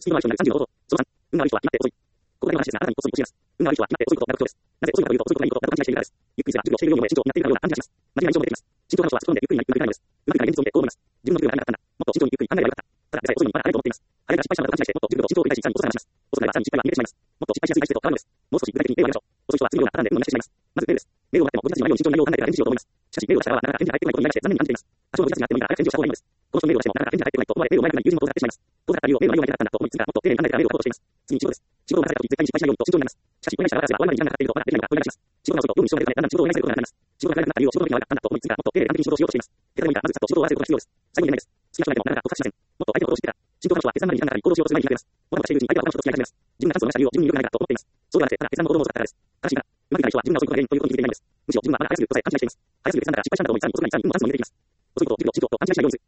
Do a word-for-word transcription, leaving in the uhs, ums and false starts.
スピードは一緒になるさんじゅうのこと。そのさん、運が悪い人は決まって遅い。ここだけの話ですが、あなたに遅いに教えます。運が悪い人は決まって遅いことなることです。なぜ遅いかというと、遅いことがいいことなど勘違いしているからです。ゆっくりすれば授業しているように思え慎重になっているかのような感じがします。間違いな印象も出てきます。慎重な人は突っ込んでゆっくりなゆっくりなのです。うまくいかない現実を見てこう思います。自分の授業が早かったんだ。もっと慎重にゆっくり考えればよかった。ただでさえ遅いのにまだ早いと思っています。早いから失敗したのだと勘違いして、もっと熟慮と慎重を繰り返し、さらに遅くなります。遅くなればさらに失敗が見えてしまいます。もっと失敗しやすい体質へと変わるのです。もう少し具体的に例を挙げましょう。遅い人は次のようなパターンで運をなくしてしまいます。まずメールです。メールを待っても、ご自身の内容に慎重に内容を考えてから返事しようと思います。しかし、メールを出した側はなかなか返事が入ってこないことに対して残念に感じています。多少の時差があってもいいから早く返事をした方がいいのです。この人メールを出してもなかなか返事が入ってこないと思われ、メールを前の方に友人も遠ざかってしまいます。遠ざかった理由をメールの内容が嫌だったんだと思い、次からもっと丁寧に考えてからメールを書こうとしています。次に仕事です。仕事を任せた時絶対に失敗しないようにと慎重になります。しかし、これにしたら私は終わりまでに時間がかかっているとまだできないのかと言い出します。仕事が遅いと業務に支障が出るため、だんだん仕事を依頼することがなくなります。仕事が長くなった理由を仕事の時に悪かったんだと思い、次からもっと丁寧に完璧に仕事をしようとしています。手伝いもいいから、まずさっと仕事を終わらせることが必要です。最後に言えないです。好きな人がいてもなかなか告白しません。もっと相手のことを知ってから。慎重な人は決断までに時間がかかり、行動しようとする前に控えます。もたもたしているうちに相手は他の人と付き合い始めます。自分がチャンスを逃した理由を自分に良くないからと思っています。そうではなくて、ただ決断の子供を使ったからです。正しいから。うまくいかない人は自分が遅いことが原因ということに気づいていないのです。むしろ自分はまだ早すぎるとさえ勘違いしています。早すぎる決断なら失敗したんだと思い、さらに遅くなりさらにもうチャンスを逃げていきます。遅いことを、授業、仕事と勘違いしないようにする。